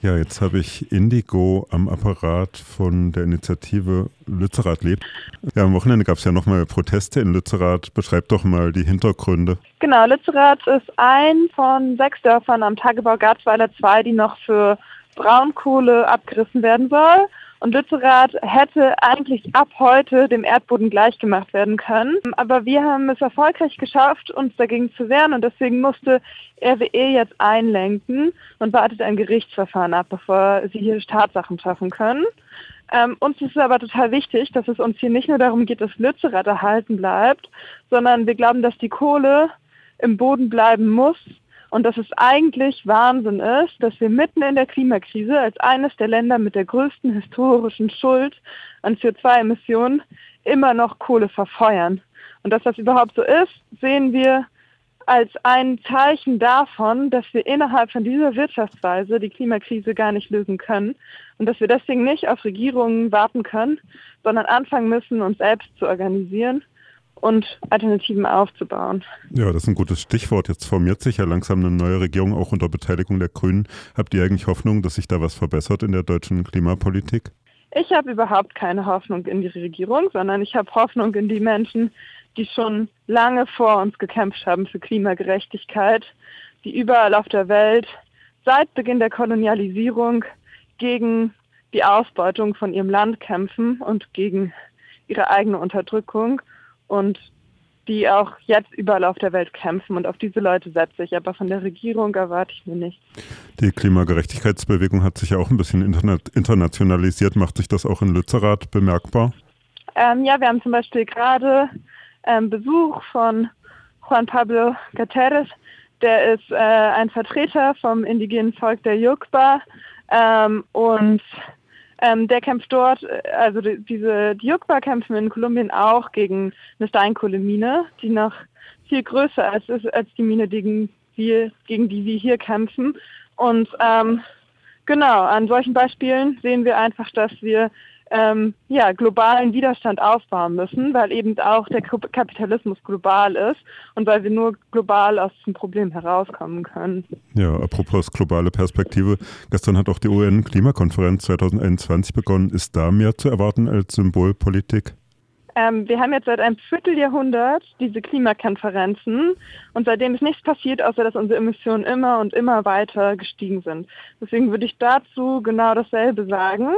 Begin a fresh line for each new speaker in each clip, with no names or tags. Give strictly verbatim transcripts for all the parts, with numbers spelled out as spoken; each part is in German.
Ja, jetzt habe ich Indigo am Apparat von der Initiative Lützerath lebt. Ja, am Wochenende gab es ja nochmal Proteste in Lützerath. Beschreib doch mal die Hintergründe.
Genau, Lützerath ist ein von sechs Dörfern am Tagebau Garzweiler zwei, die noch für Braunkohle abgerissen werden soll. Und Lützerath hätte eigentlich ab heute dem Erdboden gleichgemacht werden können. Aber wir haben es erfolgreich geschafft, uns dagegen zu wehren. Und deswegen musste R W E jetzt einlenken und wartet ein Gerichtsverfahren ab, bevor sie hier Tatsachen schaffen können. Ähm, uns ist es aber total wichtig, dass es uns hier nicht nur darum geht, dass Lützerath erhalten bleibt, sondern wir glauben, dass die Kohle im Boden bleiben muss. Und dass es eigentlich Wahnsinn ist, dass wir mitten in der Klimakrise als eines der Länder mit der größten historischen Schuld an C O zwei Emissionen immer noch Kohle verfeuern. Und dass das überhaupt so ist, sehen wir als ein Zeichen davon, dass wir innerhalb von dieser Wirtschaftsweise die Klimakrise gar nicht lösen können und dass wir deswegen nicht auf Regierungen warten können, sondern anfangen müssen, uns selbst zu organisieren und Alternativen aufzubauen.
Ja, das ist ein gutes Stichwort. Jetzt formiert sich ja langsam eine neue Regierung, auch unter Beteiligung der Grünen. Habt ihr eigentlich Hoffnung, dass sich da was verbessert in der deutschen Klimapolitik?
Ich habe überhaupt keine Hoffnung in die Regierung, sondern ich habe Hoffnung in die Menschen, die schon lange vor uns gekämpft haben für Klimagerechtigkeit, die überall auf der Welt seit Beginn der Kolonialisierung gegen die Ausbeutung von ihrem Land kämpfen und gegen ihre eigene Unterdrückung. Und die auch jetzt überall auf der Welt kämpfen. Und auf diese Leute setze ich. Aber von der Regierung erwarte ich mir nichts.
Die Klimagerechtigkeitsbewegung hat sich ja auch ein bisschen interna- internationalisiert. Macht sich das auch in Lützerath bemerkbar?
Ähm, ja, wir haben zum Beispiel gerade ähm, Besuch von Juan Pablo Gutierrez. Der ist äh, ein Vertreter vom indigenen Volk der Yukba. Ähm, und Ähm, der kämpft dort, also die, diese die Yukba kämpfen in Kolumbien auch gegen eine Steinkohlemine, die noch viel größer ist als die Mine, gegen, wir, gegen die wir hier kämpfen. Und ähm, genau, an solchen Beispielen sehen wir einfach, dass wir ähm, ja, globalen Widerstand aufbauen müssen, weil eben auch der Kapitalismus global ist und weil wir nur global aus diesem Problem herauskommen können.
Ja, apropos globale Perspektive. Gestern hat auch die U N-Klimakonferenz zwanzig einundzwanzig begonnen. Ist da mehr zu erwarten als Symbolpolitik?
Ähm, wir haben jetzt seit einem Vierteljahrhundert diese Klimakonferenzen und seitdem ist nichts passiert, außer dass unsere Emissionen immer und immer weiter gestiegen sind. Deswegen würde ich dazu genau dasselbe sagen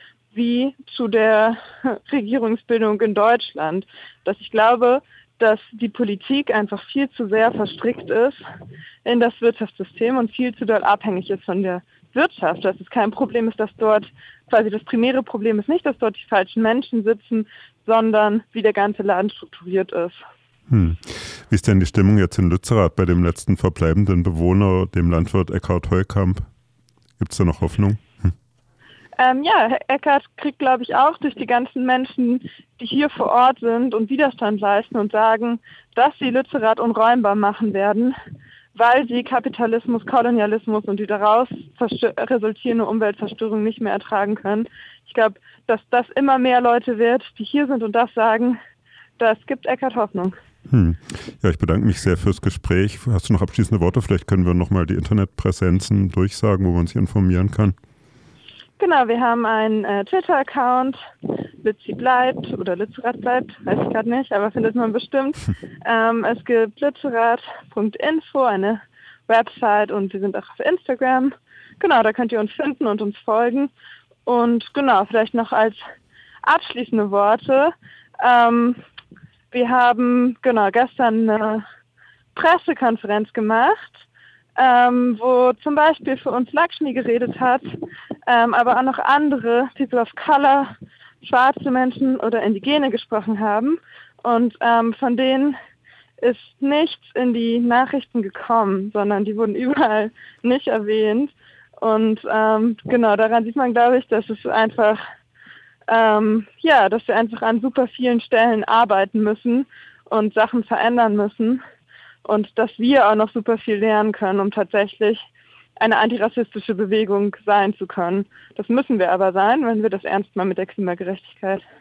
wie zu der Regierungsbildung in Deutschland, dass ich glaube, dass die Politik einfach viel zu sehr verstrickt ist in das Wirtschaftssystem und viel zu doll abhängig ist von der Wirtschaft. Dass es kein Problem ist, dass dort, quasi das primäre Problem ist nicht, dass dort die falschen Menschen sitzen, sondern wie der ganze Laden strukturiert ist.
Hm. Wie ist denn die Stimmung jetzt in Lützerath bei dem letzten verbleibenden Bewohner, dem Landwirt Eckhard Heukamp? Gibt es da noch Hoffnung? Hm.
Ähm, ja, Eckhard kriegt, glaube ich, auch durch die ganzen Menschen, die hier vor Ort sind und Widerstand leisten und sagen, dass sie Lützerath unräumbar machen werden, weil sie Kapitalismus, Kolonialismus und die daraus resultierende Umweltzerstörung nicht mehr ertragen können. Ich glaube, dass das immer mehr Leute wird, die hier sind und das sagen, das gibt Eckhard Hoffnung.
Hm. Ja, ich bedanke mich sehr fürs Gespräch. Hast du noch abschließende Worte? Vielleicht können wir nochmal die Internetpräsenzen durchsagen, wo man sich informieren kann.
Genau, wir haben einen äh, Twitter-Account, Lützi bleibt oder Lützerath bleibt, weiß ich gerade nicht, aber findet man bestimmt. ähm, es gibt lützerath punkt info, eine Website und wir sind auch auf Instagram. Genau, da könnt ihr uns finden und uns folgen. Und genau, vielleicht noch als abschließende Worte. Ähm, wir haben genau gestern eine Pressekonferenz gemacht, Ähm, wo zum Beispiel für uns Lakshmi geredet hat, ähm, aber auch noch andere People of Color, schwarze Menschen oder Indigene gesprochen haben. Und ähm, von denen ist nichts in die Nachrichten gekommen, sondern die wurden überall nicht erwähnt. Und ähm, genau, daran sieht man, glaube ich, dass es einfach, ähm, ja, dass wir einfach an super vielen Stellen arbeiten müssen und Sachen verändern müssen. Und dass wir auch noch super viel lernen können, um tatsächlich eine antirassistische Bewegung sein zu können. Das müssen wir aber sein, wenn wir das ernst meinen mit der Klimagerechtigkeit.